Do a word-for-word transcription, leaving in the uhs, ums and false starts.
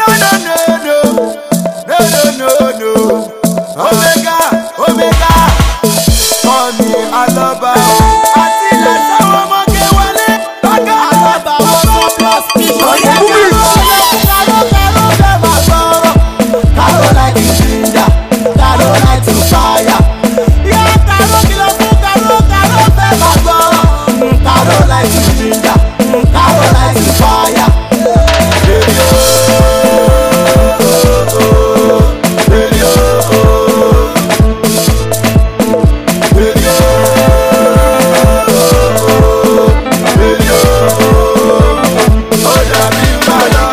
no, no, no, no, no, no, no. Omega, Omega, call me Alaba. Àti ilẹ̀ sáwọn ọmọge wọlé, lọ́gà Alaba wọ́n tó plus people. Oyè kàró kàró fẹ́ máa sọ̀rọ̀. Kàró like the ginger, kàró like the fire. Yá kàró kìlọ̀ fún kàró kàró fẹ́ máa sọ̀rọ̀. Kàró like the ginger, kàró like the fire. Baby, oh, oh, oh, oh, oh, oh,